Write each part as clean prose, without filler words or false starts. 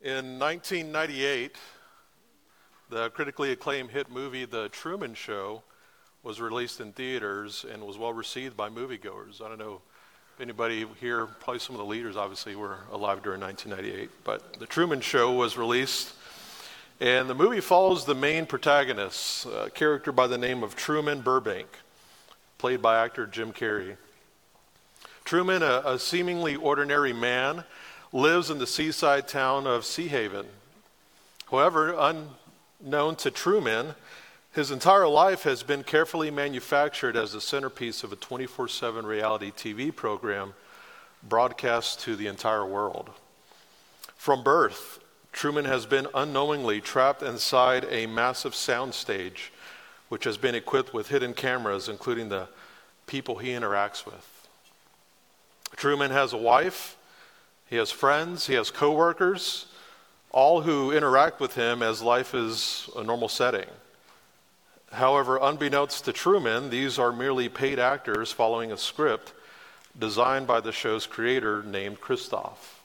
In 1998, the critically acclaimed hit movie The Truman Show was released in theaters and was well received by moviegoers. I don't know if anybody here, probably some of the leaders obviously were alive during 1998, but The Truman Show was released, and the movie follows the main protagonist, a character by the name of Truman Burbank, played by actor Jim Carrey. Truman, a seemingly ordinary man, lives in the seaside town of Sea Haven. However, unknown to Truman, his entire life has been carefully manufactured as the centerpiece of a 24/7 reality TV program broadcast to the entire world. From birth, Truman has been unknowingly trapped inside a massive soundstage, which has been equipped with hidden cameras, including the people he interacts with. Truman has a wife, he has friends, he has coworkers, all who interact with him as life is a normal setting. However, unbeknownst to Truman, these are merely paid actors following a script designed by the show's creator named Christof.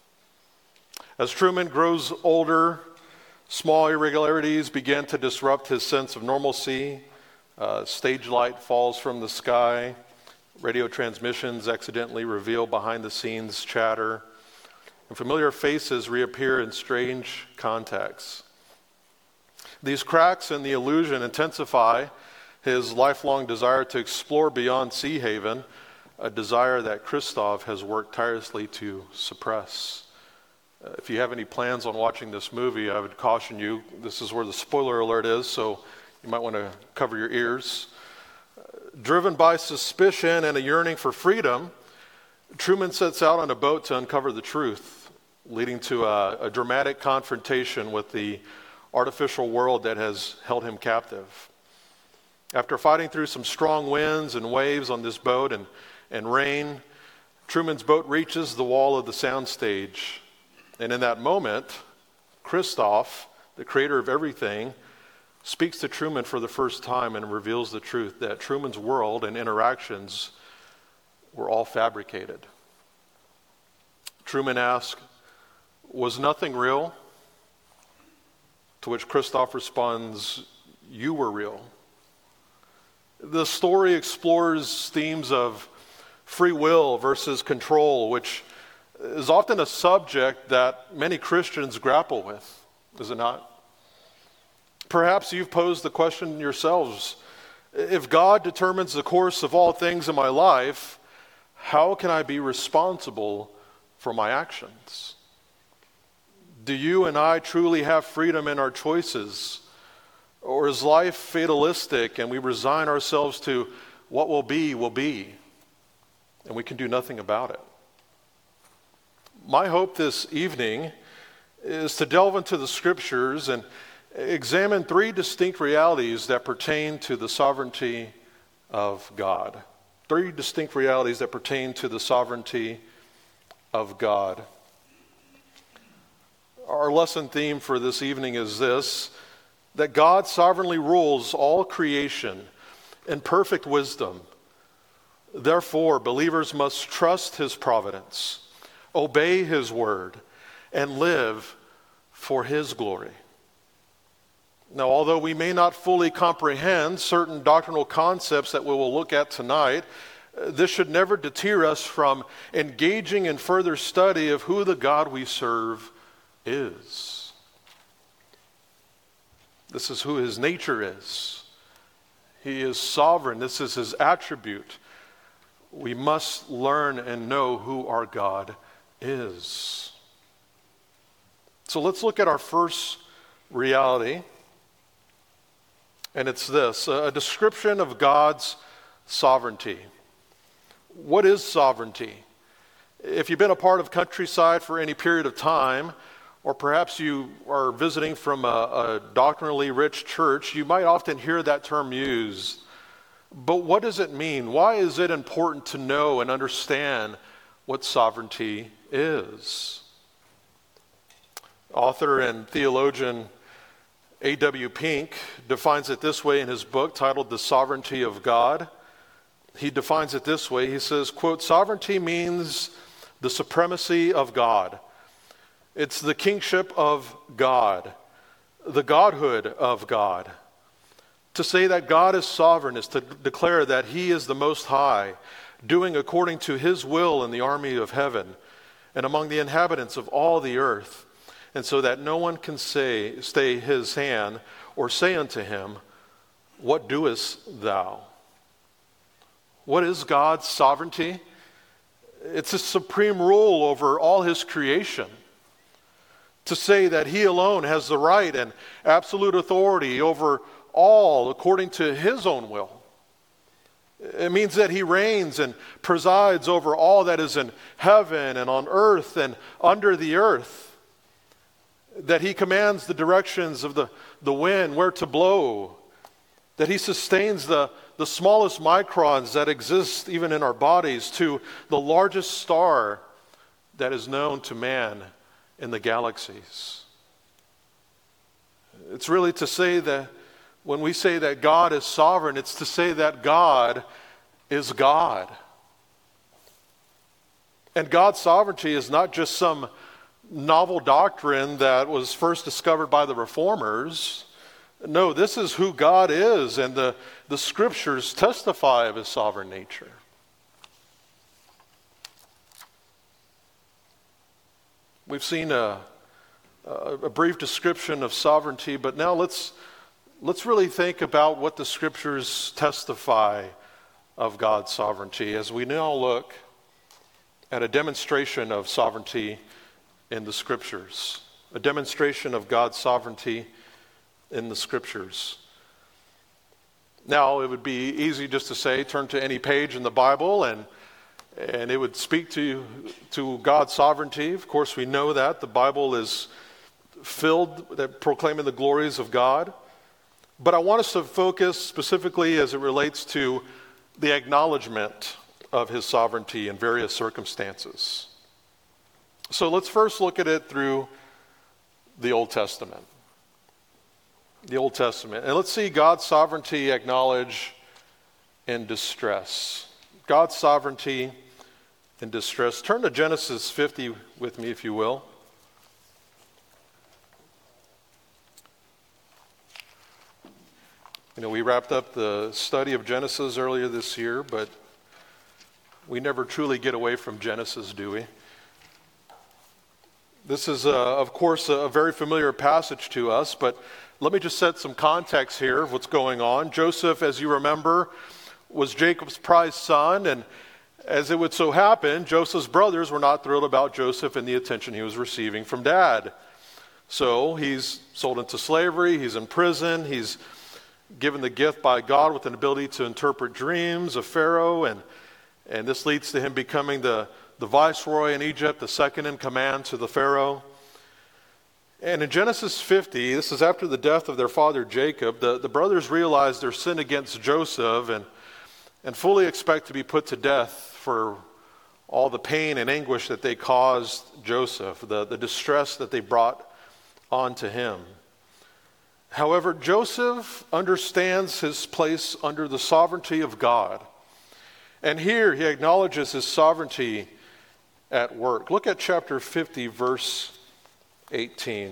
As Truman grows older, small irregularities begin to disrupt his sense of normalcy. Stage light falls from the sky. Radio transmissions accidentally reveal behind-the-scenes chatter. And familiar faces reappear in strange contexts. These cracks in the illusion intensify his lifelong desire to explore beyond Sea Haven, a desire that Christof has worked tirelessly to suppress. If you have any plans on watching this movie, I would caution you, this is where the spoiler alert is, so you might want to cover your ears. Driven by suspicion and a yearning for freedom, Truman sets out on a boat to uncover the truth, leading to a dramatic confrontation with the artificial world that has held him captive. After fighting through some strong winds and waves on this boat and rain, Truman's boat reaches the wall of the soundstage. And in that moment, Christof, the creator of everything, speaks to Truman for the first time and reveals the truth that Truman's world and interactions were all fabricated. Truman asks, "Was nothing real?" To which Christof responds, "You were real." The story explores themes of free will versus control, which is often a subject that many Christians grapple with, is it not? Perhaps you've posed the question yourselves, if God determines the course of all things in my life, how can I be responsible for my actions? Do you and I truly have freedom in our choices? Or is life fatalistic and we resign ourselves to what will be, and we can do nothing about it? My hope this evening is to delve into the scriptures and examine three distinct realities that pertain to the sovereignty of God. Three distinct realities that pertain to the sovereignty of God. Our lesson theme for this evening is this: that God sovereignly rules all creation in perfect wisdom. Therefore, believers must trust his providence, obey his word, and live for his glory. Now, although we may not fully comprehend certain doctrinal concepts that we will look at tonight, this should never deter us from engaging in further study of who the God we serve is. This is who his nature is. He is sovereign. This is his attribute. We must learn and know who our God is. So let's look at our first reality, and it's this: a description of God's sovereignty. What is sovereignty? If you've been a part of Countryside for any period of time, or perhaps you are visiting from a doctrinally rich church, you might often hear that term used. But what does it mean? Why is it important to know and understand what sovereignty is? Author and theologian A.W. Pink defines it this way in his book titled The Sovereignty of God. He defines it this way. He says, quote, "Sovereignty means the supremacy of God. It's the kingship of God, the godhood of God. To say that God is sovereign is to declare that he is the Most High, doing according to his will in the army of heaven and among the inhabitants of all the earth, and so that no one can stay his hand or say unto him, what doest thou? What is God's sovereignty? It's a supreme rule over all his creation. To say that he alone has the right and absolute authority over all according to his own will. It means that he reigns and presides over all that is in heaven and on earth and under the earth. That he commands the directions of the wind, where to blow. That he sustains the smallest microns that exist even in our bodies to the largest star that is known to man in the galaxies. It's really to say that when we say that God is sovereign, it's to say that God is God. And God's sovereignty is not just some novel doctrine that was first discovered by the reformers. No, this is who God is, and the scriptures testify of his sovereign nature. We've seen a brief description of sovereignty, but now let's really think about what the scriptures testify of God's sovereignty as we now look at a demonstration of sovereignty in the scriptures. A demonstration of God's sovereignty in the scriptures. Now, it would be easy just to say, turn to any page in the Bible and it would speak to God's sovereignty. Of course, we know that. The Bible is filled that proclaiming the glories of God. But I want us to focus specifically as it relates to the acknowledgement of his sovereignty in various circumstances. So let's first look at it through the Old Testament. The Old Testament. And let's see God's sovereignty acknowledged in distress. God's sovereignty in distress. Turn to Genesis 50 with me, if you will. You know, we wrapped up the study of Genesis earlier this year, but we never truly get away from Genesis, do we? This is, of course, a very familiar passage to us, but let me just set some context here of what's going on. Joseph, as you remember, was Jacob's prized son, and as it would so happen, Joseph's brothers were not thrilled about Joseph and the attention he was receiving from dad. So he's sold into slavery, he's in prison, he's given the gift by God with an ability to interpret dreams of Pharaoh, and this leads to him becoming the viceroy in Egypt, the second in command to the Pharaoh. And in Genesis 50, this is after the death of their father Jacob, the brothers realize their sin against Joseph and fully expect to be put to death for all the pain and anguish that they caused Joseph, the distress that they brought onto him. However, Joseph understands his place under the sovereignty of God. And here he acknowledges his sovereignty at work. Look at chapter 50, verse 18.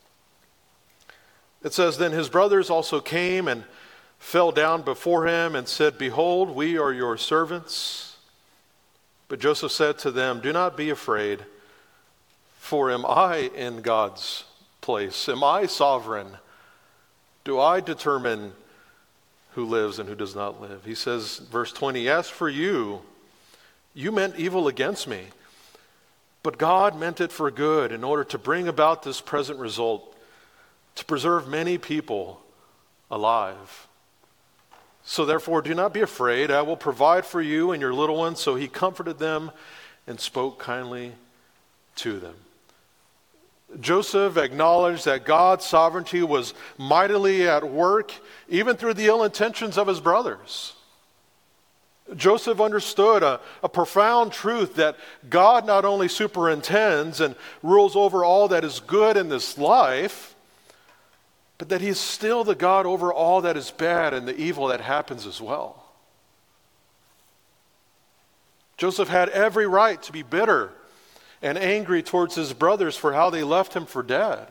It says, "Then his brothers also came and fell down before him and said, 'Behold, we are your servants.' But Joseph said to them, 'Do not be afraid, for am I in God's place? Am I sovereign? Do I determine who lives and who does not live?'" He says, verse 20, "As for you, you meant evil against me, but God meant it for good in order to bring about this present result, to preserve many people alive. So therefore, do not be afraid. I will provide for you and your little ones." So he comforted them and spoke kindly to them. Joseph acknowledged that God's sovereignty was mightily at work, even through the ill intentions of his brothers. Joseph understood a profound truth that God not only superintends and rules over all that is good in this life, but that he's still the God over all that is bad and the evil that happens as well. Joseph had every right to be bitter and angry towards his brothers for how they left him for dead.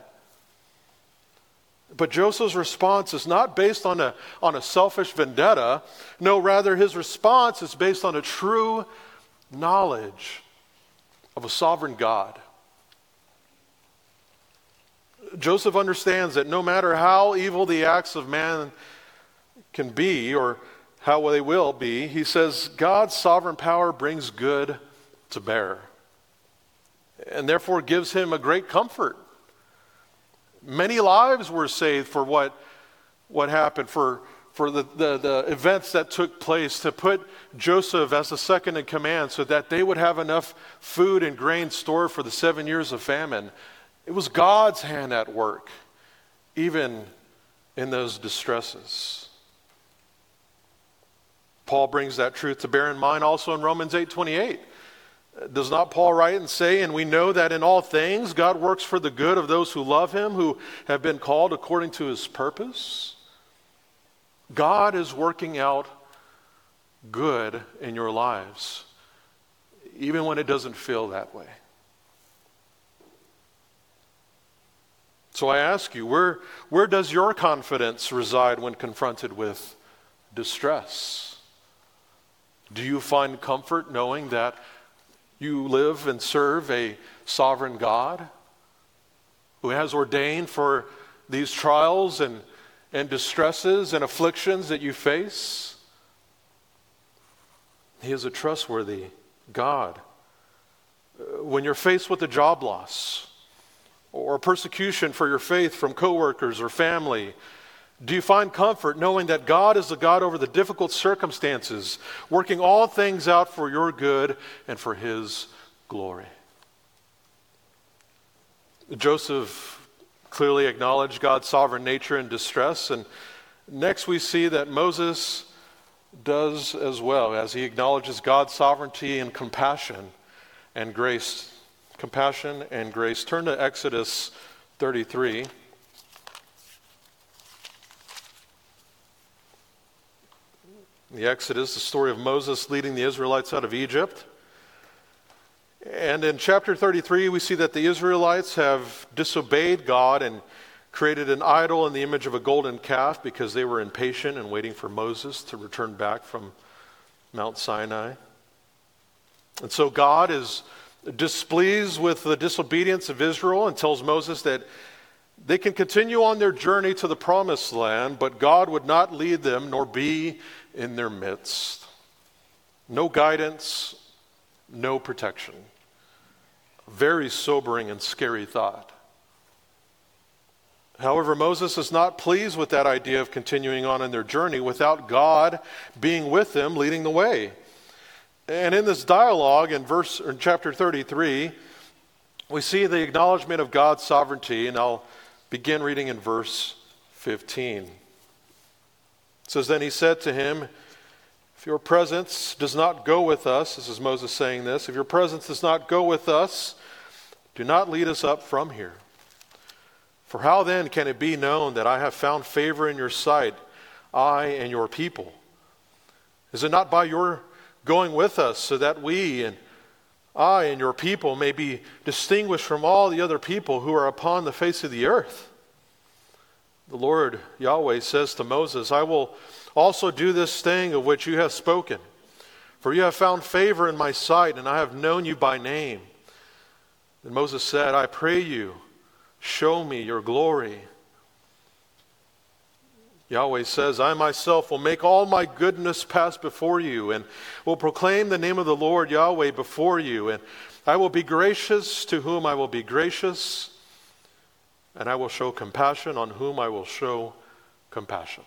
But Joseph's response is not based on a selfish vendetta. No, rather his response is based on a true knowledge of a sovereign God. Joseph understands that no matter how evil the acts of man can be or how they will be, he says God's sovereign power brings good to bear, and therefore gives him a great comfort. Many lives were saved for what happened, for the events that took place, to put Joseph as the second in command so that they would have enough food and grain stored for the 7 years of famine. It was God's hand at work, even in those distresses. Paul brings that truth to bear in mind also in Romans 8:28. Does not Paul write and say, and we know that in all things God works for the good of those who love him, who have been called according to his purpose? God is working out good in your lives, even when it doesn't feel that way. So I ask you, where does your confidence reside when confronted with distress? Do you find comfort knowing that you live and serve a sovereign God who has ordained for these trials and distresses and afflictions that you face? He is a trustworthy God. When you're faced with a job loss or persecution for your faith from coworkers or family, do you find comfort knowing that God is the God over the difficult circumstances, working all things out for your good and for his glory? Joseph clearly acknowledged God's sovereign nature in distress, and next we see that Moses does as well, as he acknowledges God's sovereignty and compassion and grace. Compassion and grace. Turn to Exodus 33. The Exodus, the story of Moses leading the Israelites out of Egypt. And in chapter 33, we see that the Israelites have disobeyed God and created an idol in the image of a golden calf because they were impatient and waiting for Moses to return back from Mount Sinai. And so God is displeased with the disobedience of Israel and tells Moses that they can continue on their journey to the promised land, but God would not lead them nor be in their midst. No guidance, no protection. A very sobering and scary thought. However, Moses is not pleased with that idea of continuing on in their journey without God being with them, leading the way. And in this dialogue in chapter 33, we see the acknowledgement of God's sovereignty, and I'll begin reading in verse 15. It says, "Then he said to him, if your presence does not go with us," this is Moses saying this, "if your presence does not go with us, do not lead us up from here. For how then can it be known that I have found favor in your sight, I and your people? Is it not by your going with us, so that we and I and your people may be distinguished from all the other people who are upon the face of the earth?" The Lord Yahweh says to Moses, "I will also do this thing of which you have spoken, for you have found favor in my sight, and I have known you by name." And Moses said, "I pray you, show me your glory." Yahweh says, "I myself will make all my goodness pass before you, and will proclaim the name of the Lord Yahweh before you. And I will be gracious to whom I will be gracious, and I will show compassion on whom I will show compassion."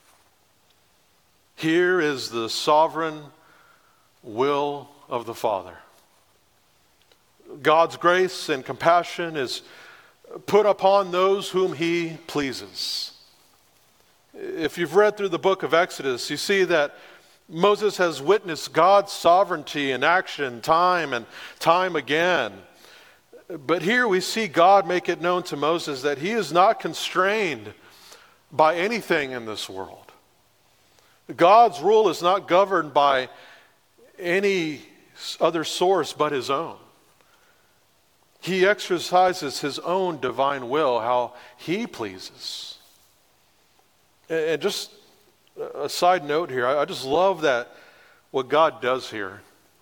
Here is the sovereign will of the Father. God's grace and compassion is put upon those whom he pleases. If you've read through the book of Exodus, you see that Moses has witnessed God's sovereignty in action time and time again. But here we see God make it known to Moses that he is not constrained by anything in this world. God's rule is not governed by any other source but his own. He exercises his own divine will, how he pleases. And just a side note here, I just love that what God does here.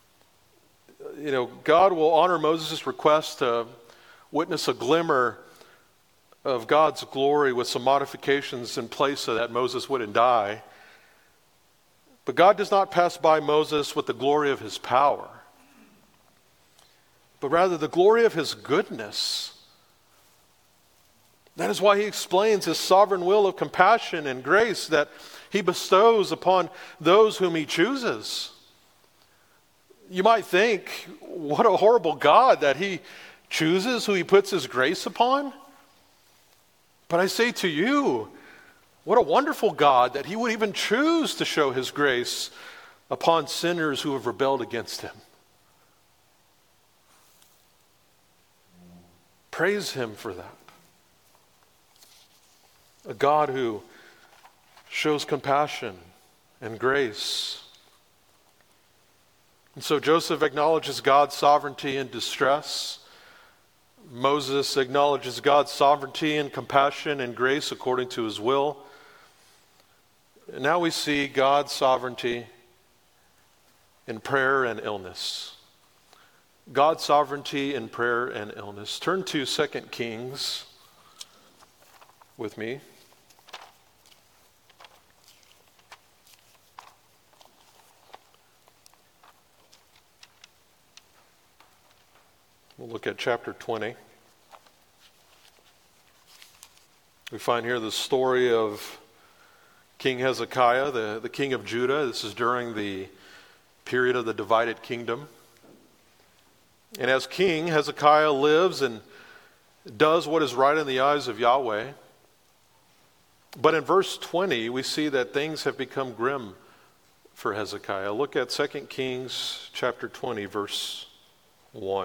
God will honor Moses' request to witness a glimmer of God's glory with some modifications in place so that Moses wouldn't die. But God does not pass by Moses with the glory of his power, but rather the glory of his goodness. That is why he explains his sovereign will of compassion and grace that he bestows upon those whom he chooses. You might think, what a horrible God that he chooses who he puts his grace upon. But I say to you, what a wonderful God that he would even choose to show his grace upon sinners who have rebelled against him. Praise him for that. A God who shows compassion and grace. And so Joseph acknowledges God's sovereignty in distress. Moses acknowledges God's sovereignty and compassion and grace according to his will. And now we see God's sovereignty in prayer and illness. God's sovereignty in prayer and illness. Turn to 2 Kings with me. We'll look at chapter 20. We find here the story of King Hezekiah, the king of Judah. This is during the period of the divided kingdom. And as king, Hezekiah lives and does what is right in the eyes of Yahweh. But in verse 20, we see that things have become grim for Hezekiah. Look at 2 Kings chapter 20, verse 1.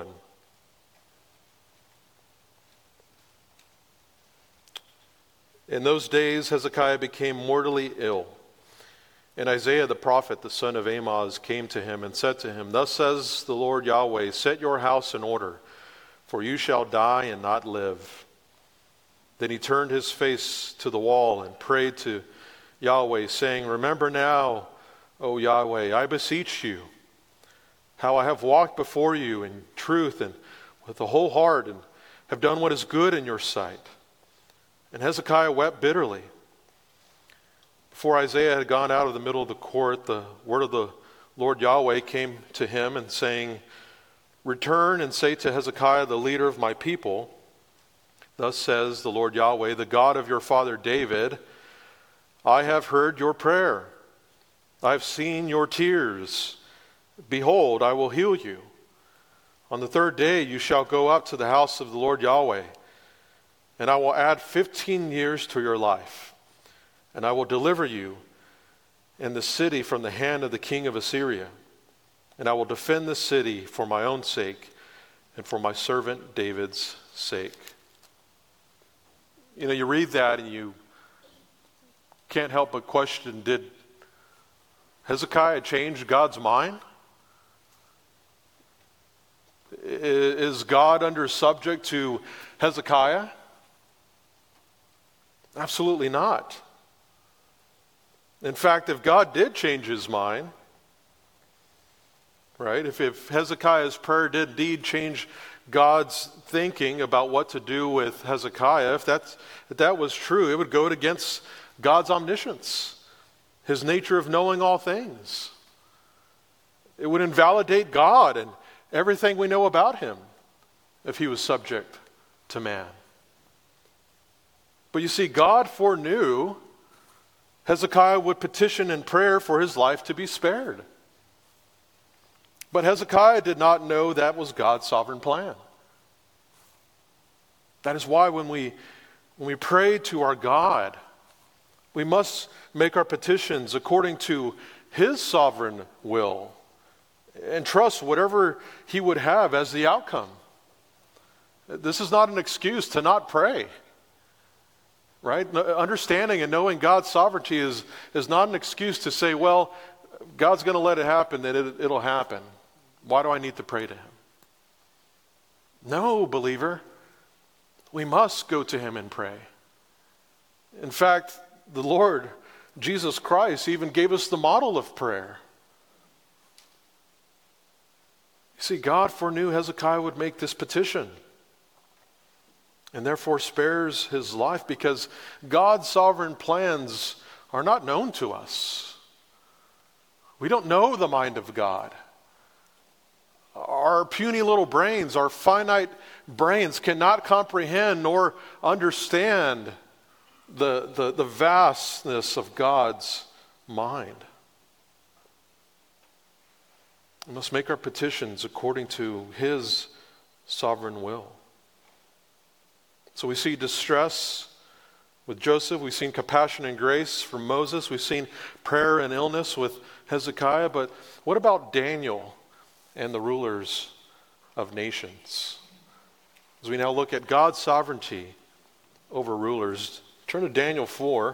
In those days, Hezekiah became mortally ill. And Isaiah the prophet, the son of Amoz, came to him and said to him, "Thus says the Lord Yahweh, set your house in order, for you shall die and not live." Then he turned his face to the wall and prayed to Yahweh, saying, "Remember now, O Yahweh, I beseech you, how I have walked before you in truth and with a whole heart, and have done what is good in your sight." And Hezekiah wept bitterly. Before Isaiah had gone out of the middle of the court, the word of the Lord Yahweh came to him and saying, "Return and say to Hezekiah, the leader of my people, thus says the Lord Yahweh, the God of your father David, I have heard your prayer. I have seen your tears. Behold, I will heal you. On the third day you shall go up to the house of the Lord Yahweh, and I will add 15 years to your life, and I will deliver you and the city from the hand of the king of Assyria, and I will defend the city for my own sake and for my servant David's sake." You read that and you can't help but question, did Hezekiah change God's mind? Is God under subject to Hezekiah? Absolutely not. In fact, if God did change his mind, right, if Hezekiah's prayer did indeed change God's thinking about what to do with Hezekiah, if that was true, it would go against God's omniscience, his nature of knowing all things. It would invalidate God and everything we know about him if he was subject to man. But you see, God foreknew Hezekiah would petition in prayer for his life to be spared. But Hezekiah did not know that was God's sovereign plan. That is why when we pray to our God, we must make our petitions according to his sovereign will and trust whatever he would have as the outcome. This is not an excuse to not pray. Right? Understanding and knowing God's sovereignty is not an excuse to say, well, God's going to let it happen, then it'll happen. Why do I need to pray to him? No, believer. We must go to him and pray. In fact, the Lord Jesus Christ even gave us the model of prayer. You see, God foreknew Hezekiah would make this petition and therefore spares his life because God's sovereign plans are not known to us. We don't know the mind of God. Our puny little brains, our finite brains cannot comprehend nor understand the vastness of God's mind. We must make our petitions according to his sovereign will. So we see distress with Joseph. We've seen compassion and grace from Moses. We've seen prayer and illness with Hezekiah. But what about Daniel and the rulers of nations? As we now look at God's sovereignty over rulers, turn to Daniel 4.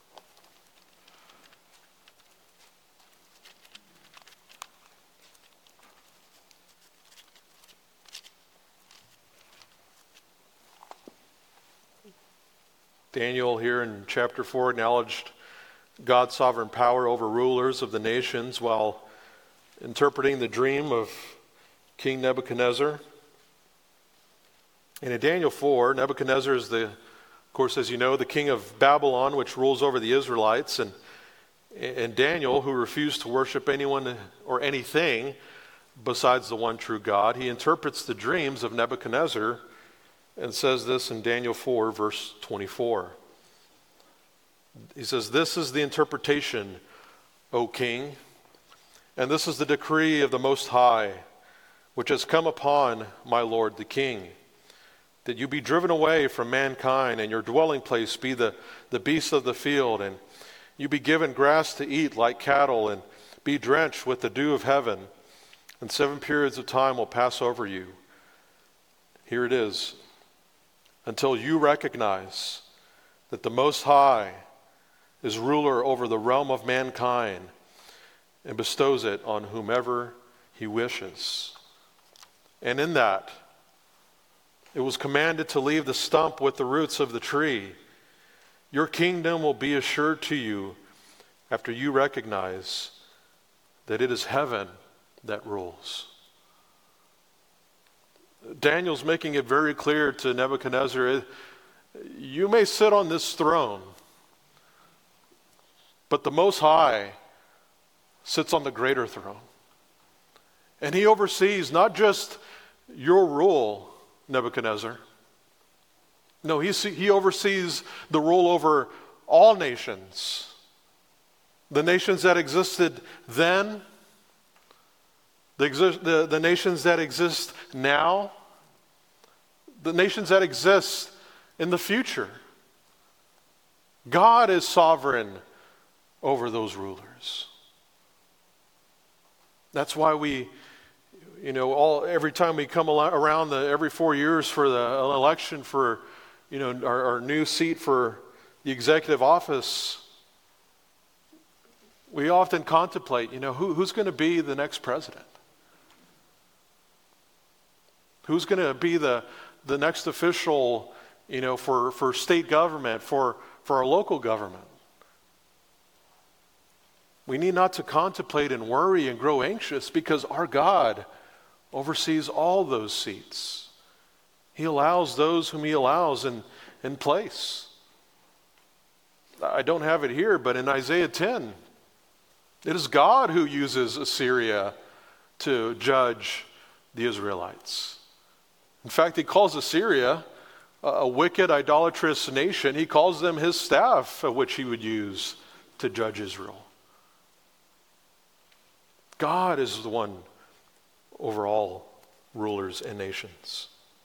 Daniel here in chapter 4 acknowledged God's sovereign power over rulers of the nations while interpreting the dream of King Nebuchadnezzar. And in Daniel 4, Nebuchadnezzar is of course, as you know, the king of Babylon, which rules over the Israelites. And Daniel, who refused to worship anyone or anything besides the one true God, he interprets the dreams of Nebuchadnezzar and says this in Daniel 4, verse 24. He says, "This is the interpretation, O king, and this is the decree of the Most High, which has come upon my lord the king, that you be driven away from mankind, and your dwelling place be the beasts of the field, and you be given grass to eat like cattle, and be drenched with the dew of heaven, and 7 periods of time will pass over you." Here it is. "Until you recognize that the Most High is ruler over the realm of mankind and bestows it on whomever he wishes." And in that, it was commanded to leave the stump with the roots of the tree. Your kingdom will be assured to you after you recognize that it is heaven that rules. Daniel's making it very clear to Nebuchadnezzar, you may sit on this throne, but the Most High sits on the greater throne. And he oversees not just your rule, Nebuchadnezzar. No, he oversees the rule over all nations. The nations that existed then, the nations that exist now, the nations that exist in the future. God is sovereign over those rulers. That's why we, every time we come around every 4 years for an election for, our new seat for the executive office, we often contemplate, who's going to be the next president? Who's going to be the next official, for state government, for our local government? We need not to contemplate and worry and grow anxious because our God oversees all those seats. He allows those whom he allows in place. I don't have it here, but in Isaiah 10, it is God who uses Assyria to judge the Israelites. In fact, he calls Assyria a wicked, idolatrous nation. He calls them his staff, which he would use to judge Israel. God is the one over all rulers and nations.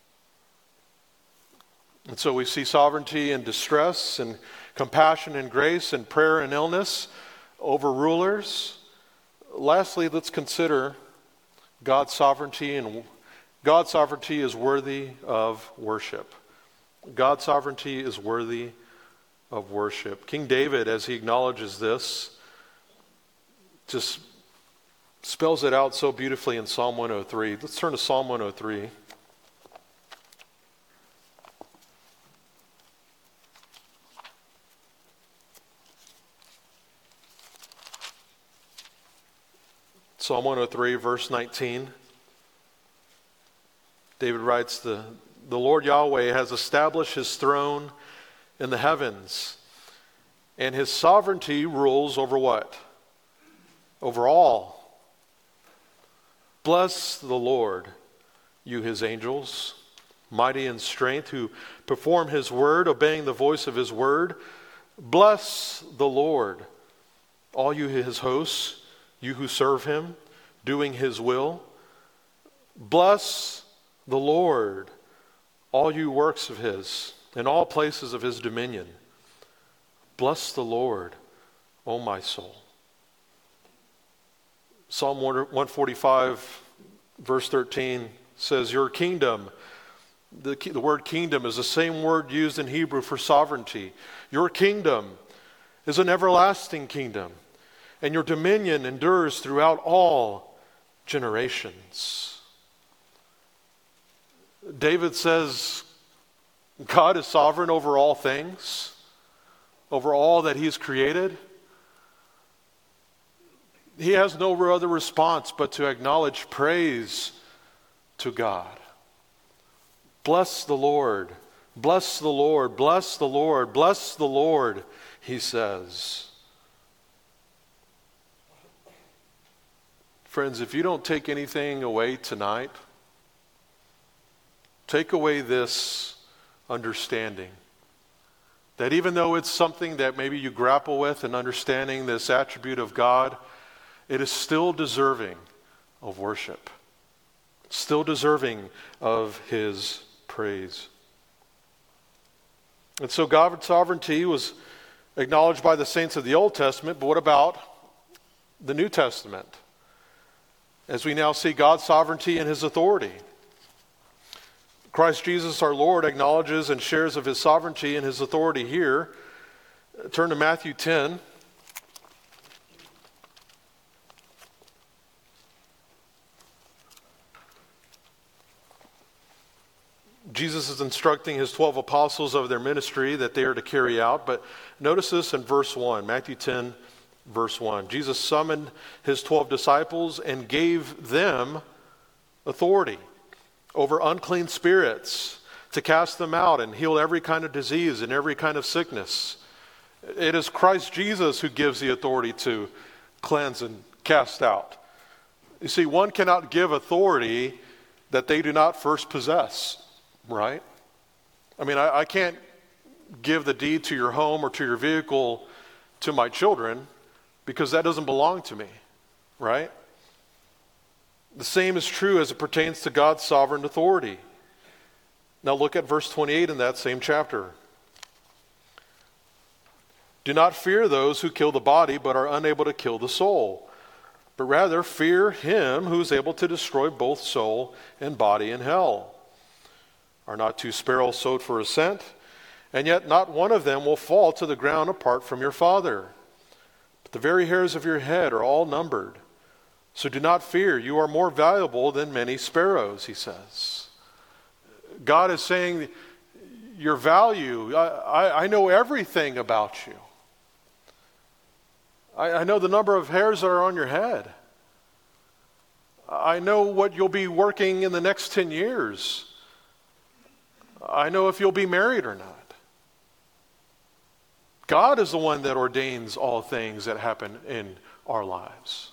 And so we see sovereignty and distress and compassion and grace and prayer and illness over rulers. Lastly, let's consider God's sovereignty, and God's sovereignty is worthy of worship. God's sovereignty is worthy of worship. King David, as he acknowledges this, just spells it out so beautifully in Psalm 103. Let's turn to Psalm 103. Psalm 103, verse 19. David writes, the Lord Yahweh has established his throne in the heavens, and his sovereignty rules over what? Over all. Bless the Lord, you his angels, mighty in strength, who perform his word, obeying the voice of his word. Bless the Lord, all you his hosts, you who serve him, doing his will. Bless the Lord, all you works of his, in all places of his dominion. Bless the Lord, O my soul. Psalm 145, verse 13 says, your kingdom, the word kingdom is the same word used in Hebrew for sovereignty. Your kingdom is an everlasting kingdom, and your dominion endures throughout all generations. David says God is sovereign over all things, over all that he's created. He has no other response but to acknowledge praise to God. Bless the Lord, bless the Lord, bless the Lord, bless the Lord, he says. Friends, if you don't take anything away tonight, take away this understanding that even though it's something that maybe you grapple with and understanding this attribute of God, it is still deserving of worship, still deserving of his praise. And so God's sovereignty was acknowledged by the saints of the Old Testament, but what about the New Testament? As we now see God's sovereignty and his authority. Christ Jesus our Lord acknowledges and shares of his sovereignty and his authority here. Turn to Matthew 10. Jesus is instructing his 12 apostles of their ministry that they are to carry out. But notice this in verse 1, Matthew 10, verse 1. Jesus summoned his 12 disciples and gave them authority over unclean spirits to cast them out and heal every kind of disease and every kind of sickness. It is Christ Jesus who gives the authority to cleanse and cast out. You see, one cannot give authority that they do not first possess. Right? I mean, I can't give the deed to your home or to your vehicle to my children because that doesn't belong to me. Right? The same is true as it pertains to God's sovereign authority. Now look at verse 28 in that same chapter. Do not fear those who kill the body but are unable to kill the soul, but rather fear him who is able to destroy both soul and body in hell. Are not 2 sparrows sold for a cent? And yet not one of them will fall to the ground apart from your Father. But the very hairs of your head are all numbered. So do not fear, you are more valuable than many sparrows, he says. God is saying, your value, I know everything about you. I know the number of hairs that are on your head. I know what you'll be working in the next 10 years. I know if you'll be married or not. God is the one that ordains all things that happen in our lives.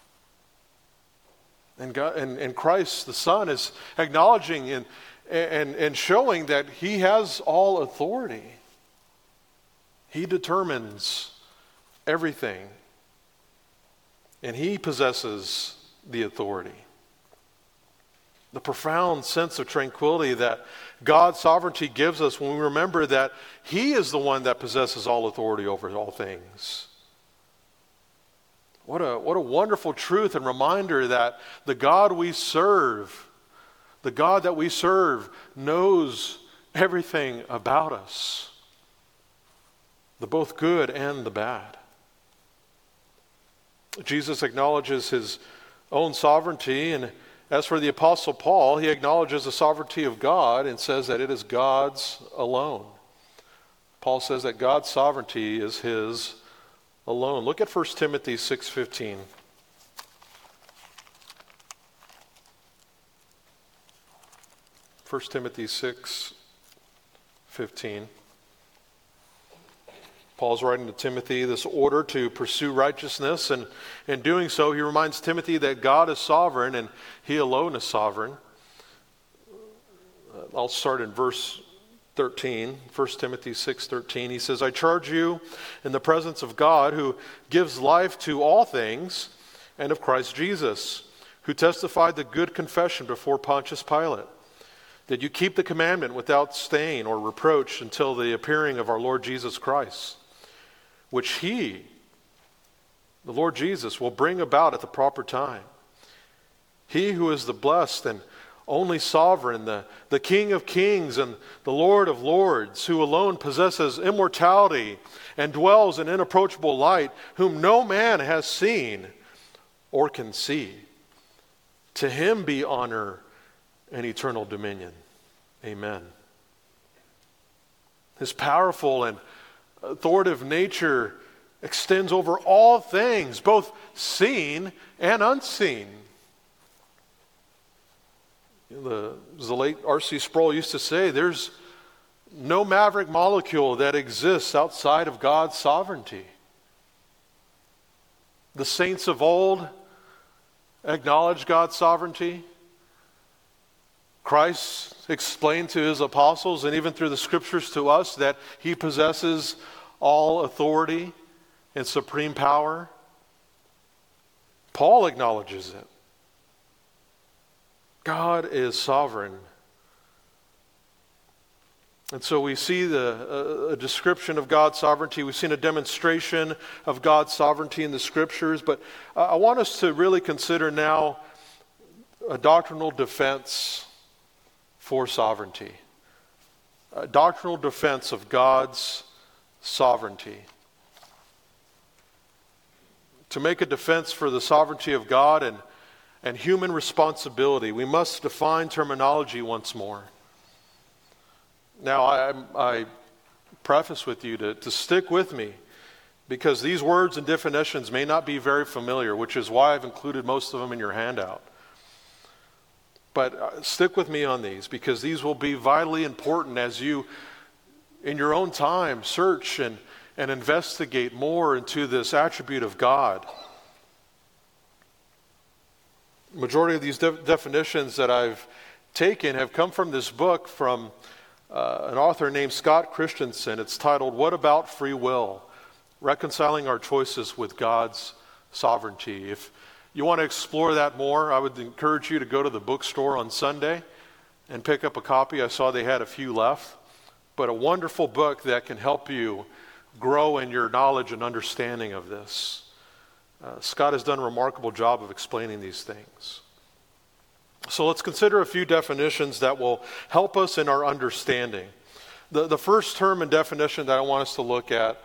And God, and Christ, the Son, is acknowledging and showing that he has all authority. He determines everything. And he possesses the authority. The profound sense of tranquility that God's sovereignty gives us when we remember that he is the one that possesses all authority over all things. What a wonderful truth and reminder that the God we serve, the God that we serve, knows everything about us, the both good and the bad. Jesus acknowledges his own sovereignty, and as for the Apostle Paul, he acknowledges the sovereignty of God and says that it is God's alone. Paul says that God's sovereignty is his alone. Look at 1 Timothy 6:15. 1 Timothy 6:15. Paul's writing to Timothy this order to pursue righteousness, and in doing so, he reminds Timothy that God is sovereign and he alone is sovereign. I'll start in verse 13, 1 Timothy 6:13. He says, I charge you in the presence of God, who gives life to all things, and of Christ Jesus, who testified the good confession before Pontius Pilate, that you keep the commandment without stain or reproach until the appearing of our Lord Jesus Christ, which he, the Lord Jesus, will bring about at the proper time. He who is the blessed and only sovereign, the King of kings and the Lord of lords, who alone possesses immortality and dwells in inapproachable light, whom no man has seen or can see. To him be honor and eternal dominion. Amen. His powerful and authoritative nature extends over all things, both seen and unseen. The late R.C. Sproul used to say, there's no maverick molecule that exists outside of God's sovereignty. The saints of old acknowledged God's sovereignty. Christ explained to his apostles, and even through the scriptures to us, that he possesses all authority and supreme power. Paul acknowledges it. God is sovereign. And so we see a description of God's sovereignty. We've seen a demonstration of God's sovereignty in the scriptures. But I want us to really consider now a doctrinal defense for sovereignty. A doctrinal defense of God's sovereignty. To make a defense for the sovereignty of God and human responsibility, we must define terminology once more. Now, I preface with you to stick with me, because these words and definitions may not be very familiar, which is why I've included most of them in your handout. But stick with me on these, because these will be vitally important as you, in your own time, search and investigate more into this attribute of God. The majority of these definitions that I've taken have come from this book from an author named Scott Christensen. It's titled, What About Free Will? Reconciling Our Choices with God's Sovereignty. If you want to explore that more, I would encourage you to go to the bookstore on Sunday and pick up a copy. I saw they had a few left. But a wonderful book that can help you grow in your knowledge and understanding of this. Scott has done a remarkable job of explaining these things. So let's consider a few definitions that will help us in our understanding. The first term and definition that I want us to look at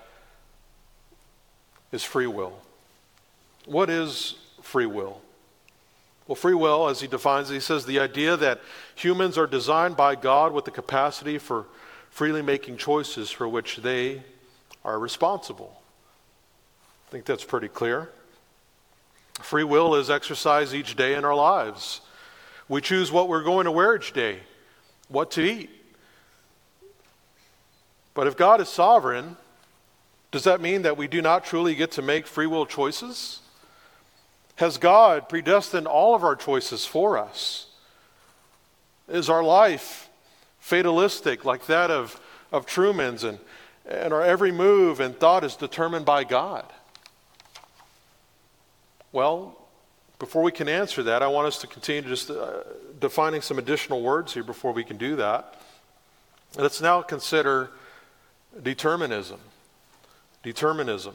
is free will. What is free will? Well, free will, as he defines it, he says the idea that humans are designed by God with the capacity for freely making choices for which they are responsible. I think that's pretty clear. Free will is exercised each day in our lives. We choose what we're going to wear each day, what to eat. But if God is sovereign, does that mean that we do not truly get to make free will choices? Has God predestined all of our choices for us? Is our life fatalistic like that of Truman's, and our every move and thought is determined by God? Well, before we can answer that, I want us to continue just defining some additional words here before we can do that. Let's now consider determinism. Determinism.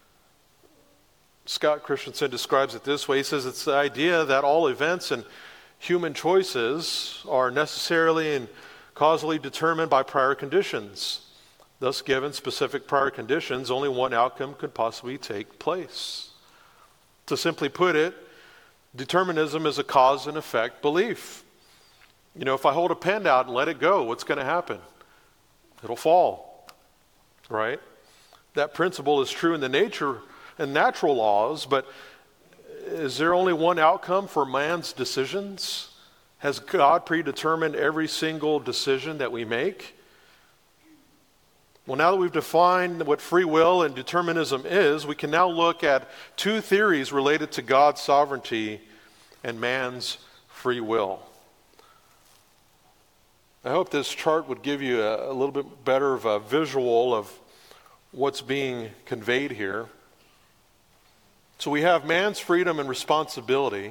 Scott Christensen describes it this way. He says it's the idea that all events and human choices are necessarily and causally determined by prior conditions. Thus, given specific prior conditions, only one outcome could possibly take place. To simply put it, determinism is a cause and effect belief. You know, if I hold a pen out and let it go, what's going to happen? It'll fall, right? That principle is true in the nature and natural laws, but is there only one outcome for man's decisions? Has God predetermined every single decision that we make? Well, now that we've defined what free will and determinism is, we can now look at two theories related to God's sovereignty and man's free will. I hope this chart would give you a little bit better of a visual of what's being conveyed here. So we have man's freedom and responsibility,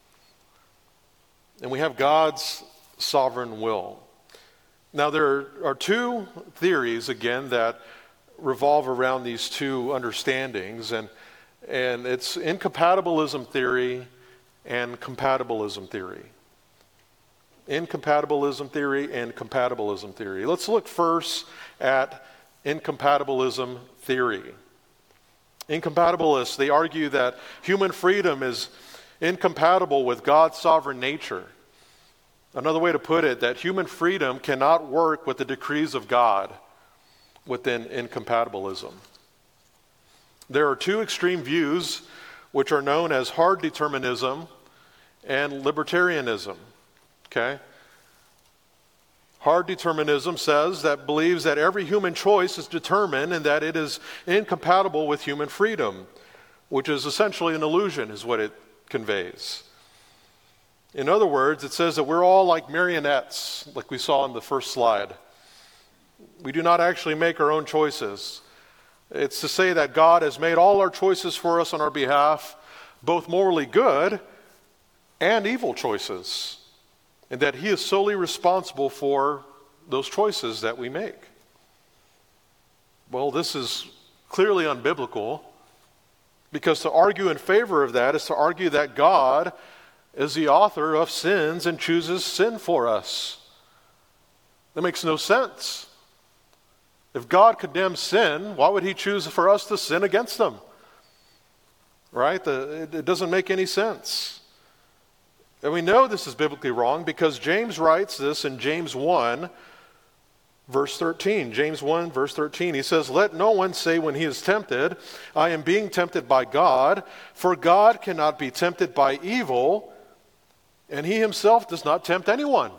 and we have God's sovereign will. Now, there are two theories, again, that revolve around these two understandings, and it's incompatibilism theory and compatibilism theory. Incompatibilism theory and compatibilism theory. Let's look first at incompatibilism theory. Incompatibilists, they argue that human freedom is incompatible with God's sovereign nature. Another way to put it, that human freedom cannot work with the decrees of God within incompatibilism. There are two extreme views which are known as hard determinism and libertarianism. Okay? Hard determinism believes that every human choice is determined and that it is incompatible with human freedom, which is essentially an illusion, is what it conveys. In other words, it says that we're all like marionettes, like we saw in the first slide. We do not actually make our own choices. It's to say that God has made all our choices for us on our behalf, both morally good and evil choices, and that He is solely responsible for those choices that we make. Well, this is clearly unbiblical, because to argue in favor of that is to argue that God is the author of sins and chooses sin for us. That makes no sense. If God condemns sin, why would He choose for us to sin against them? Right? It doesn't make any sense. And we know this is biblically wrong because James writes this in James 1, verse 13. James 1, verse 13. He says, "Let no one say when he is tempted, I am being tempted by God, for God cannot be tempted by evil, and He Himself does not tempt anyone.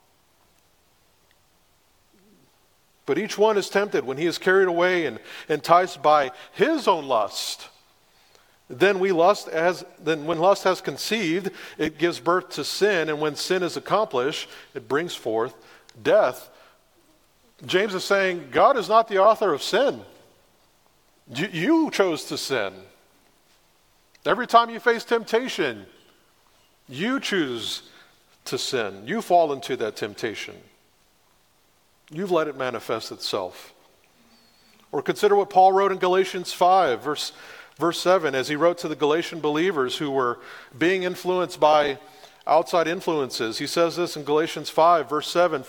But each one is tempted when he is carried away and enticed by his own lust. Then when lust has conceived, it gives birth to sin, and when sin is accomplished, it brings forth death." James is saying, God is not the author of sin. You chose to sin. Every time you face temptation, you choose to sin. You fall into that temptation. You've let it manifest itself. Or consider what Paul wrote in Galatians 5, verse 7, as he wrote to the Galatian believers who were being influenced by outside influences. He says this in Galatians 5, verse 7,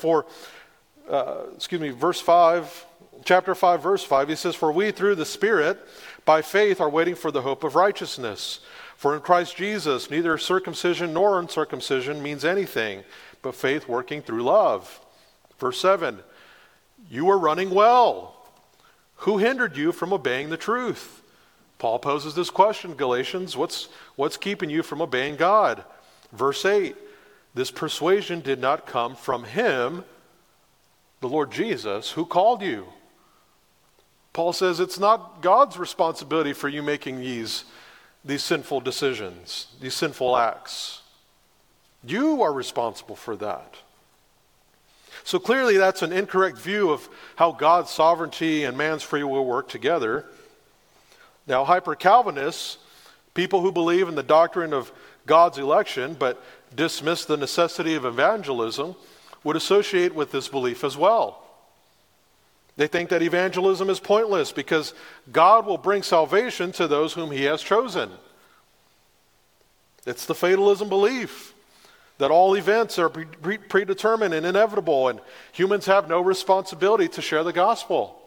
chapter 5, verse 5, he says, "For we through the Spirit, by faith, are waiting for the hope of righteousness. For in Christ Jesus, neither circumcision nor uncircumcision means anything, but faith working through love." Verse 7, "You are running well. Who hindered you from obeying the truth?" Paul poses this question, Galatians, what's keeping you from obeying God? Verse 8, "This persuasion did not come from Him, the Lord Jesus, who called you." Paul says it's not God's responsibility for you making these sinful decisions, these sinful acts. You are responsible for that. So clearly that's an incorrect view of how God's sovereignty and man's free will work together. Now, hyper-Calvinists, people who believe in the doctrine of God's election but dismiss the necessity of evangelism, would associate with this belief as well. They think that evangelism is pointless because God will bring salvation to those whom He has chosen. It's the fatalism belief that all events are predetermined and inevitable, and humans have no responsibility to share the gospel.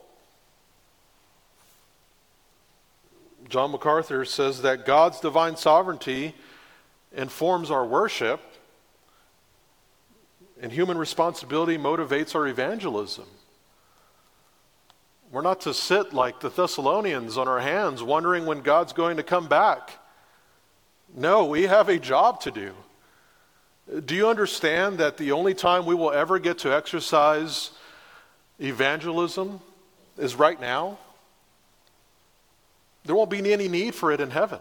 John MacArthur says that God's divine sovereignty informs our worship, and human responsibility motivates our evangelism. We're not to sit like the Thessalonians on our hands wondering when God's going to come back. No, we have a job to do. Do you understand that the only time we will ever get to exercise evangelism is right now? There won't be any need for it in heaven.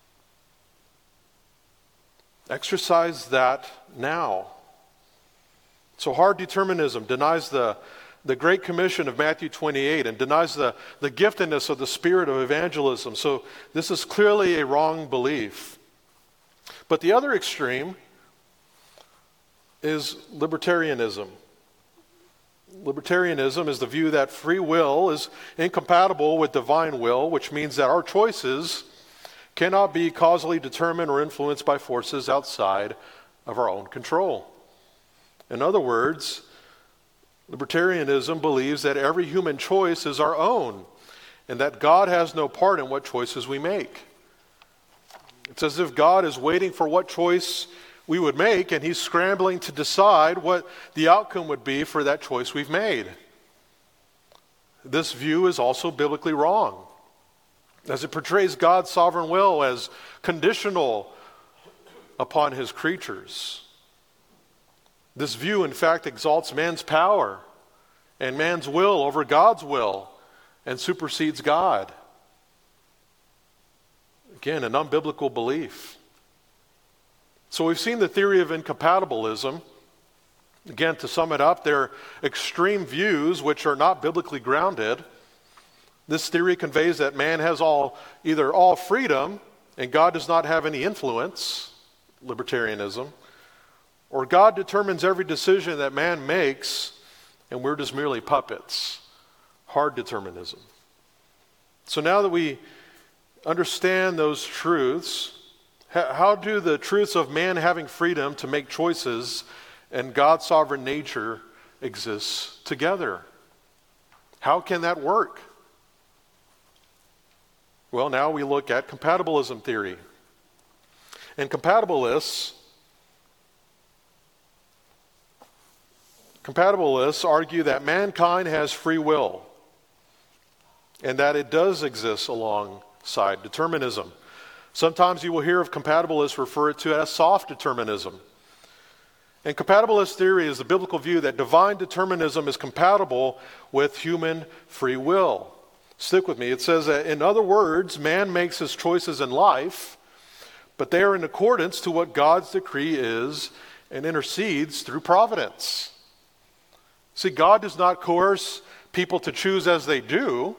Exercise that now. So hard determinism denies the Great Commission of Matthew 28 and denies the giftedness of the spirit of evangelism. So this is clearly a wrong belief. But the other extreme is libertarianism. Libertarianism is the view that free will is incompatible with divine will, which means that our choices cannot be causally determined or influenced by forces outside of our own control. In other words, libertarianism believes that every human choice is our own and that God has no part in what choices we make. It's as if God is waiting for what choice we would make, and he's scrambling to decide what the outcome would be for that choice we've made. This view is also biblically wrong, as it portrays God's sovereign will as conditional upon his creatures. This view, in fact, exalts man's power and man's will over God's will and supersedes God. Again, an unbiblical belief. So we've seen the theory of incompatibilism. Again, to sum it up, they're extreme views which are not biblically grounded. This theory conveys that man has either all freedom and God does not have any influence, libertarianism, or God determines every decision that man makes and we're just merely puppets, hard determinism. So now that we understand those truths, how do the truths of man having freedom to make choices and God's sovereign nature exist together? How can that work? Well, now we look at compatibilism theory. And compatibilists argue that mankind has free will and that it does exist alongside determinism. Sometimes you will hear of compatibilists refer to it as soft determinism. And compatibilist theory is the biblical view that divine determinism is compatible with human free will. Stick with me. It says that, in other words, man makes his choices in life, but they are in accordance to what God's decree is and intercedes through providence. See, God does not coerce people to choose as they do,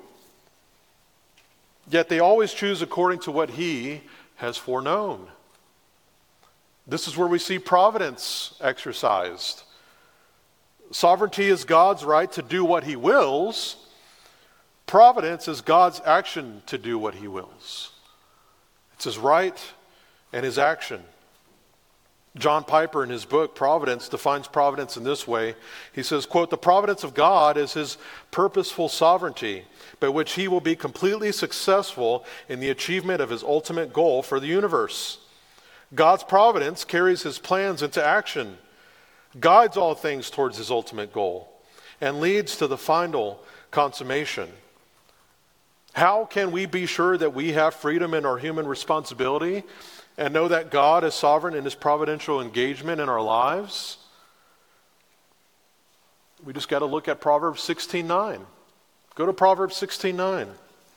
yet they always choose according to what he has foreknown. This is where we see providence exercised. Sovereignty is God's right to do what he wills. Providence is God's action to do what he wills. It's his right and his action. John Piper, in his book Providence, defines providence in this way. He says, quote, "The providence of God is his purposeful sovereignty, by which he will be completely successful in the achievement of his ultimate goal for the universe. God's providence carries his plans into action, guides all things towards his ultimate goal, and leads to the final consummation." How can we be sure that we have freedom in our human responsibility and know that God is sovereign in his providential engagement in our lives? We just got to look at Proverbs 16:9. Go to Proverbs 16:9.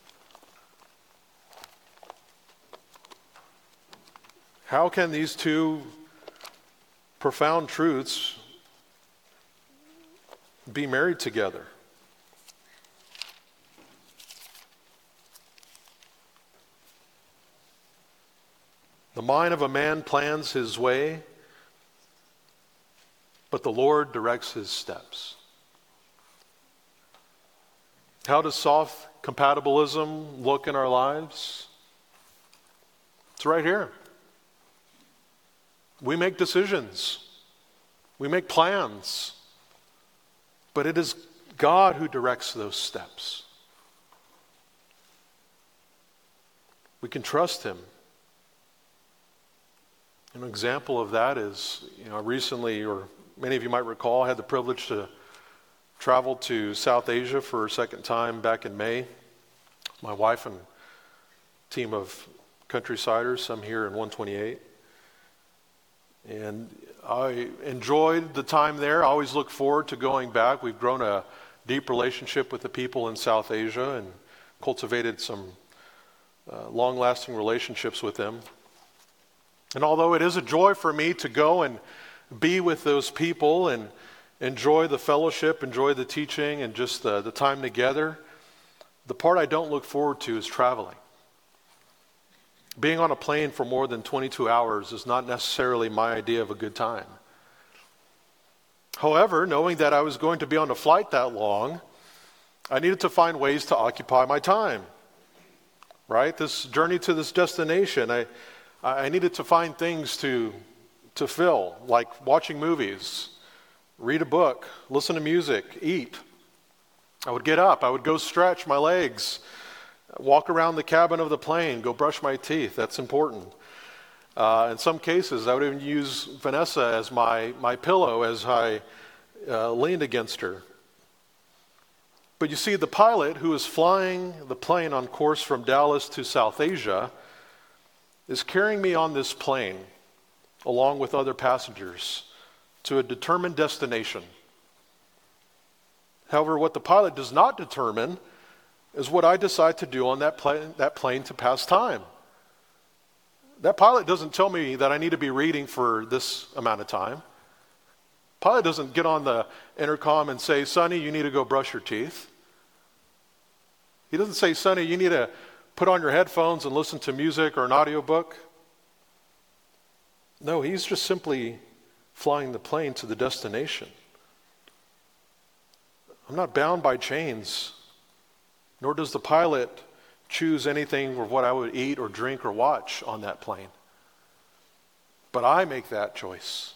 How can these two profound truths be married together? The mind of a man plans his way, but the Lord directs his steps. How does soft compatibilism look in our lives? It's right here. We make decisions. We make plans. But it is God who directs those steps. We can trust him. An example of that is, recently, or many of you might recall, I had the privilege to travel to South Asia for a second time back in May. My wife and a team of countrysiders, some here in 128. And I enjoyed the time there. I always look forward to going back. We've grown a deep relationship with the people in South Asia and cultivated some long-lasting relationships with them. And although it is a joy for me to go and be with those people and enjoy the fellowship, enjoy the teaching, and just the time together, the part I don't look forward to is traveling. Being on a plane for more than 22 hours is not necessarily my idea of a good time. However, knowing that I was going to be on a flight that long, I needed to find ways to occupy my time. Right? This journey to this destination, I needed to find things to fill, like watching movies, read a book, listen to music, eat. I would get up, I would go stretch my legs, walk around the cabin of the plane, go brush my teeth. That's important. In some cases, I would even use Vanessa as my pillow as I leaned against her. But you see, the pilot who is flying the plane on course from Dallas to South Asia is carrying me on this plane, along with other passengers, to a determined destination. However, what the pilot does not determine is what I decide to do on that plane to pass time. That pilot doesn't tell me that I need to be reading for this amount of time. Pilot doesn't get on the intercom and say, "Sonny, you need to go brush your teeth." He doesn't say, "Sonny, you need to put on your headphones and listen to music or an audiobook." No, he's just simply flying the plane to the destination. I'm not bound by chains, nor does the pilot choose anything of what I would eat or drink or watch on that plane. But I make that choice.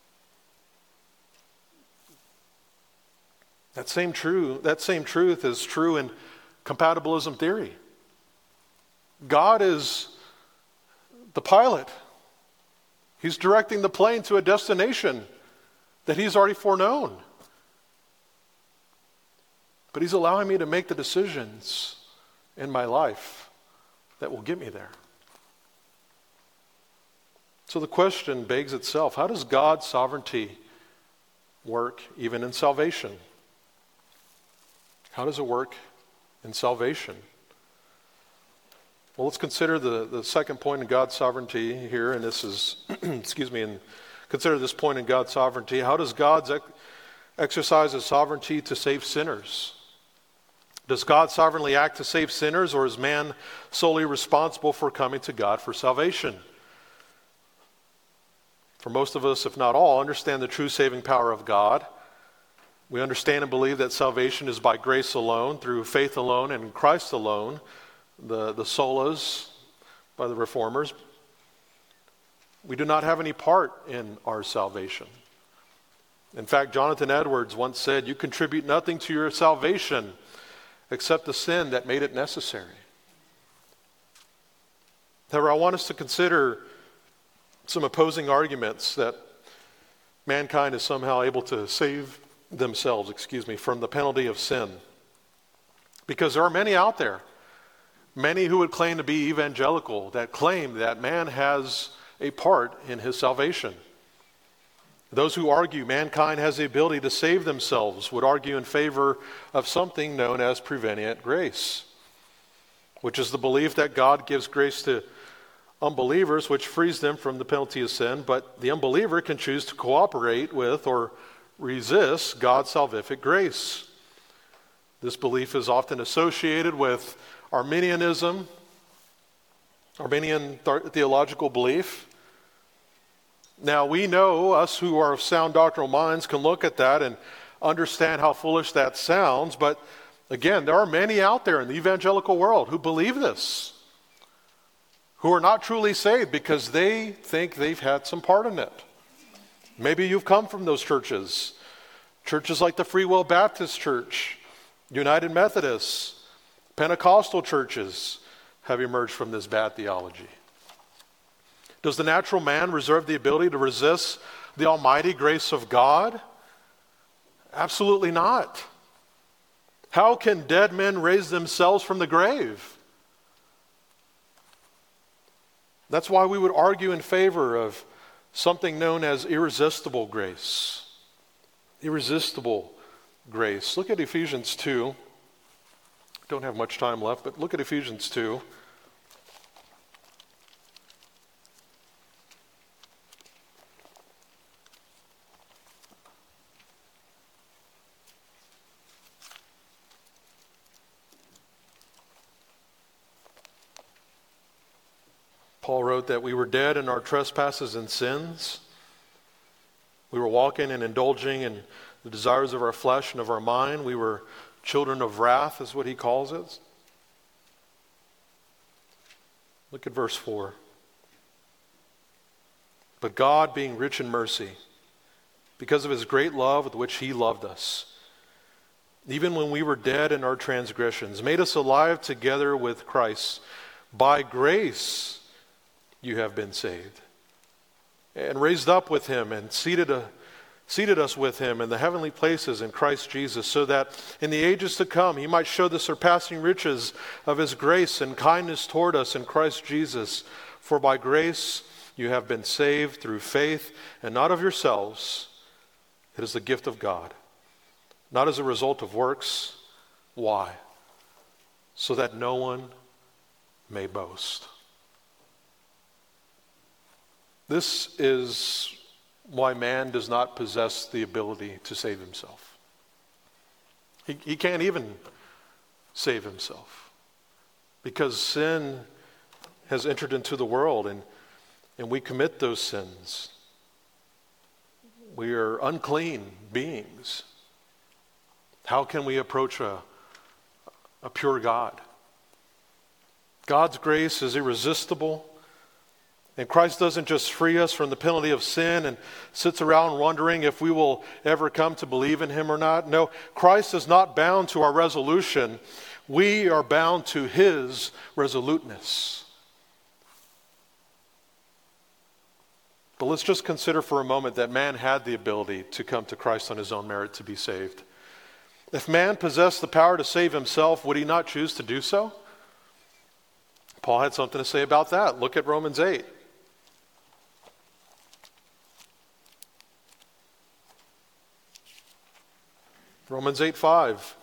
That same truth is true in compatibilism theory. God is the pilot. He's directing the plane to a destination that he's already foreknown. But he's allowing me to make the decisions in my life that will get me there. So the question begs itself, how does God's sovereignty work even in salvation? How does it work in salvation? Well, let's consider the second point in God's sovereignty here, and this is, and consider this point in God's sovereignty. How does God exercise his sovereignty to save sinners? Does God sovereignly act to save sinners, or is man solely responsible for coming to God for salvation? For most of us, if not all, understand the true saving power of God. We understand and believe that salvation is by grace alone, through faith alone, and in Christ alone, the solas by the reformers. We do not have any part in our salvation. In fact, Jonathan Edwards once said, "You contribute nothing to your salvation except the sin that made it necessary." However, I want us to consider some opposing arguments that mankind is somehow able to save themselves, from the penalty of sin. Because there are many out there, many who would claim to be evangelical, that claim that man has a part in his salvation. Those who argue mankind has the ability to save themselves would argue in favor of something known as prevenient grace, which is the belief that God gives grace to unbelievers, which frees them from the penalty of sin, but the unbeliever can choose to cooperate with or resist God's salvific grace. This belief is often associated with Arminianism, Arminian theological belief. Now, we know, us who are of sound doctrinal minds can look at that and understand how foolish that sounds, but again, there are many out there in the evangelical world who believe this, who are not truly saved because they think they've had some part in it. Maybe you've come from those churches like the Free Will Baptist Church, United Methodists, Pentecostal churches have emerged from this bad theology. Does the natural man reserve the ability to resist the almighty grace of God? Absolutely not. How can dead men raise themselves from the grave? That's why we would argue in favor of something known as irresistible grace. Irresistible grace. Look at Ephesians 2. Don't have much time left, but look at Ephesians 2. Paul wrote that we were dead in our trespasses and sins. We were walking and indulging in the desires of our flesh and of our mind. We were children of wrath, is what he calls it. Look at verse 4. But God, being rich in mercy, because of his great love with which he loved us, even when we were dead in our transgressions, made us alive together with Christ. By grace you have been saved, and raised up with him and seated us with him in the heavenly places in Christ Jesus, so that in the ages to come he might show the surpassing riches of his grace and kindness toward us in Christ Jesus. For by grace you have been saved through faith, and not of yourselves. It is the gift of God, not as a result of works. Why? So that no one may boast. This is why man does not possess the ability to save himself. He can't even save himself, because sin has entered into the world, and we commit those sins. We are unclean beings. How can we approach a pure God? God's grace is irresistible. And Christ doesn't just free us from the penalty of sin and sits around wondering if we will ever come to believe in him or not. No, Christ is not bound to our resolution. We are bound to his resoluteness. But let's just consider for a moment that man had the ability to come to Christ on his own merit to be saved. If man possessed the power to save himself, would he not choose to do so? Paul had something to say about that. Look at Romans 8. Romans 8:5.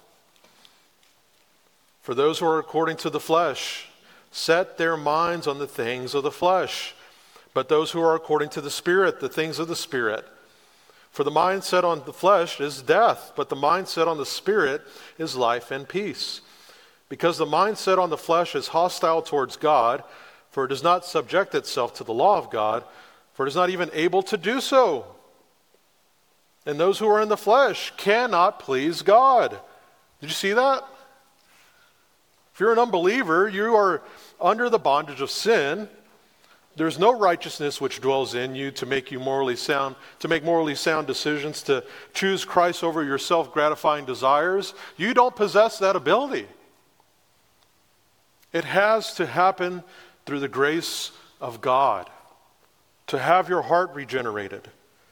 For those who are according to the flesh set their minds on the things of the flesh, but those who are according to the Spirit, the things of the Spirit. For the mind set on the flesh is death, but the mind set on the Spirit is life and peace. Because the mind set on the flesh is hostile towards God, for it does not subject itself to the law of God, for it is not even able to do so. And those who are in the flesh cannot please God. Did you see that? If you're an unbeliever, you are under the bondage of sin. There's no righteousness which dwells in you to make you morally sound, to make morally sound decisions, to choose Christ over your self-gratifying desires. You don't possess that ability. It has to happen through the grace of God, to have your heart regenerated,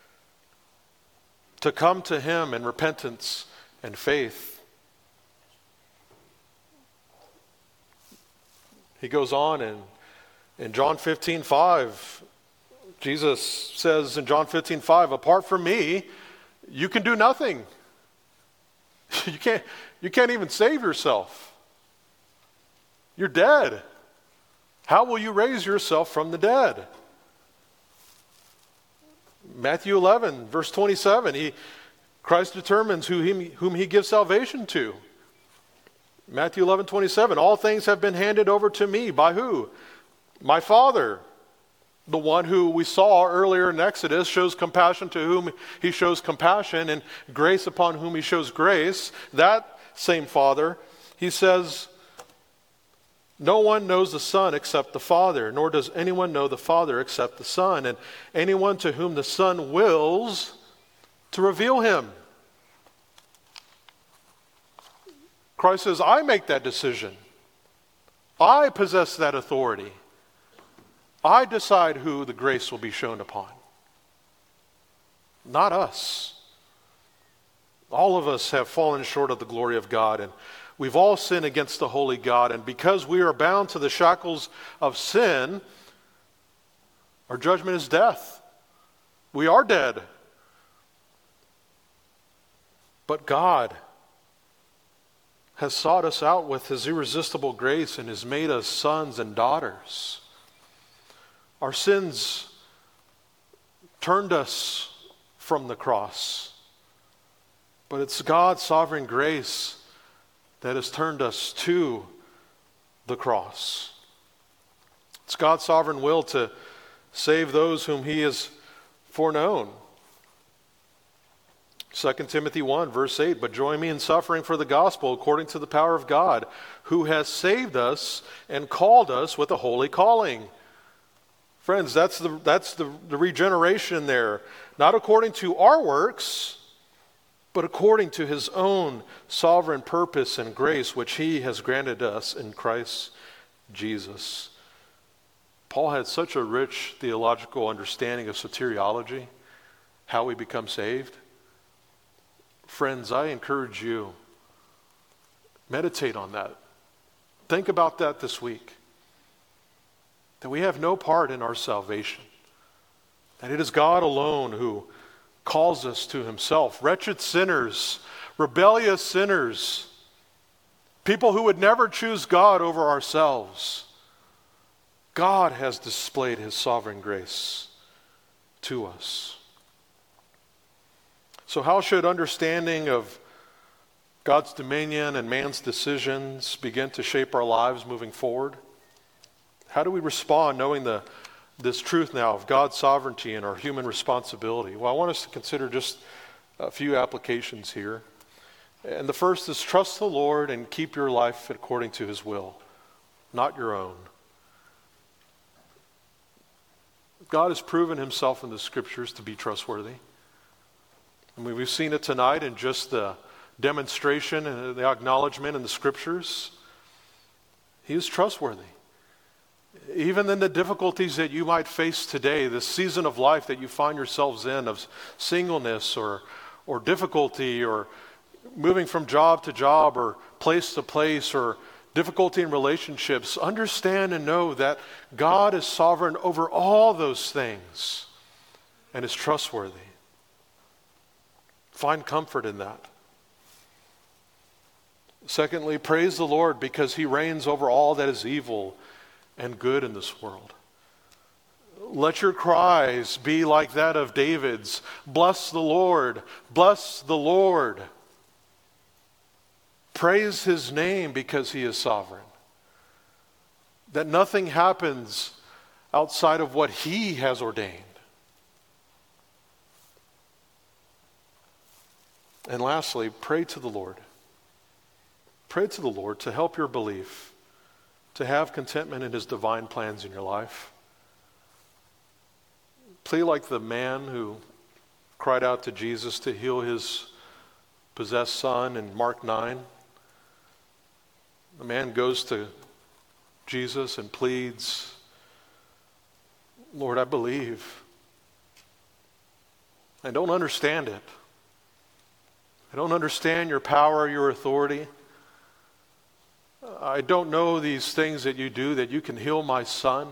to come to him in repentance and faith. He goes on in John 15:5, Jesus says in John 15:5, apart from me, you can do nothing. You can't even save yourself. You're dead. How will you raise yourself from the dead? Matthew 11, verse 27, Christ determines whom he gives salvation to. Matthew 11:27, all things have been handed over to me. By who? My Father. The one who we saw earlier in Exodus shows compassion to whom he shows compassion, and grace upon whom he shows grace. That same Father, he says, no one knows the Son except the Father, nor does anyone know the Father except the Son, and anyone to whom the Son wills to reveal him. Christ says, I make that decision. I possess that authority. I decide who the grace will be shown upon. Not us. All of us have fallen short of the glory of God, and we've all sinned against the holy God, and because we are bound to the shackles of sin, our judgment is death. We are dead. But God has sought us out with his irresistible grace and has made us sons and daughters. Our sins turned us from the cross, but it's God's sovereign grace that has turned us to the cross. It's God's sovereign will to save those whom he has foreknown. 2 Timothy 1, verse 8, but join me in suffering for the gospel according to the power of God, who has saved us and called us with a holy calling. Friends, that's the regeneration there. Not according to our works, but according to his own sovereign purpose and grace, which he has granted us in Christ Jesus. Paul had such a rich theological understanding of soteriology, how we become saved. Friends, I encourage you, meditate on that. Think about that this week. That we have no part in our salvation. That it is God alone who calls us to himself. Wretched sinners, rebellious sinners, people who would never choose God over ourselves. God has displayed his sovereign grace to us. So how should understanding of God's dominion and man's decisions begin to shape our lives moving forward? How do we respond knowing this truth now of God's sovereignty and our human responsibility? Well, I want us to consider just a few applications here. And the first is trust the Lord and keep your life according to his will, not your own. God has proven himself in the scriptures to be trustworthy. I mean, we've seen it tonight in just the demonstration and the acknowledgement in the scriptures. He is trustworthy. Even in the difficulties that you might face today, this season of life that you find yourselves in, of singleness or difficulty or moving from job to job or place to place or difficulty in relationships, understand and know that God is sovereign over all those things and is trustworthy. Find comfort in that. Secondly, praise the Lord because he reigns over all that is evil and good in this world. Let your cries be like that of David's. Bless the Lord, bless the Lord. Praise his name because he is sovereign. That nothing happens outside of what he has ordained. And lastly, pray to the Lord. Pray to the Lord to help your belief, to have contentment in his divine plans in your life. Plead like the man who cried out to Jesus to heal his possessed son in Mark 9. The man goes to Jesus and pleads, Lord, I believe. I don't understand it. I don't understand your power, your authority. I don't know these things that you do, that you can heal my son.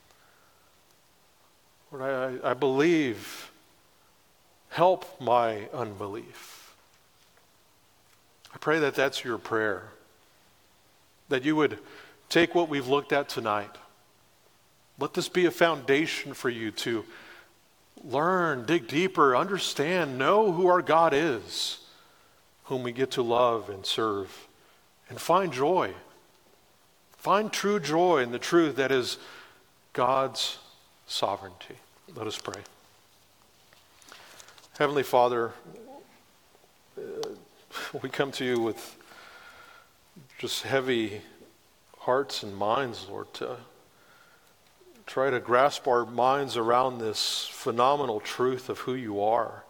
Lord, I believe. Help my unbelief. I pray that that's your prayer. That you would take what we've looked at tonight. Let this be a foundation for you to learn, dig deeper, understand, know who our God is, whom we get to love and serve, and find joy. Find true joy in the truth that is God's sovereignty. Let us pray. Heavenly Father, we come to you with just heavy hearts and minds, Lord, to try to grasp our minds around this phenomenal truth of who you are.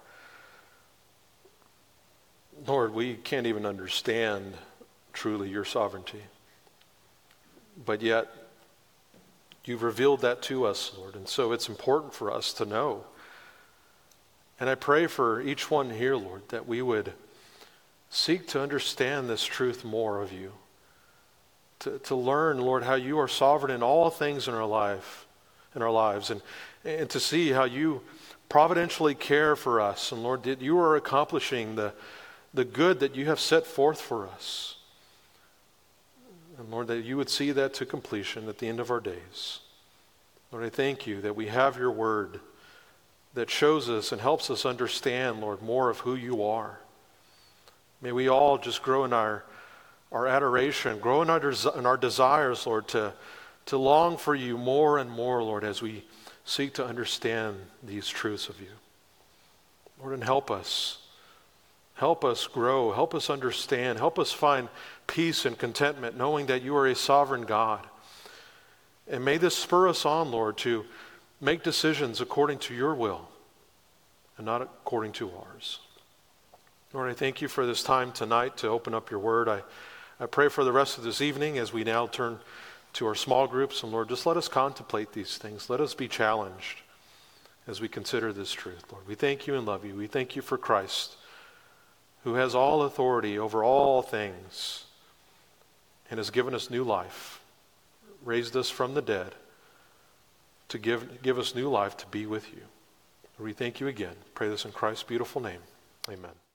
Lord, we can't even understand truly your sovereignty. But yet, you've revealed that to us, Lord, and so it's important for us to know. And I pray for each one here, Lord, that we would seek to understand this truth more of you. To learn, Lord, how you are sovereign in all things in our lives, and to see how you providentially care for us. And Lord, that you are accomplishing the good that you have set forth for us. And Lord, that you would see that to completion at the end of our days. Lord, I thank you that we have your word that shows us and helps us understand, Lord, more of who you are. May we all just grow in our adoration, grow in our desires, Lord, to long for you more and more, Lord, as we seek to understand these truths of you. Lord, and help us. Help us grow. Help us understand. Help us find peace and contentment, knowing that you are a sovereign God. And may this spur us on, Lord, to make decisions according to your will and not according to ours. Lord, I thank you for this time tonight to open up your word. I pray for the rest of this evening as we now turn to our small groups. And Lord, just let us contemplate these things. Let us be challenged as we consider this truth, Lord. We thank you and love you. We thank you for Christ, who has all authority over all things and has given us new life, raised us from the dead to give us new life to be with you. We thank you again. Pray this in Christ's beautiful name. Amen.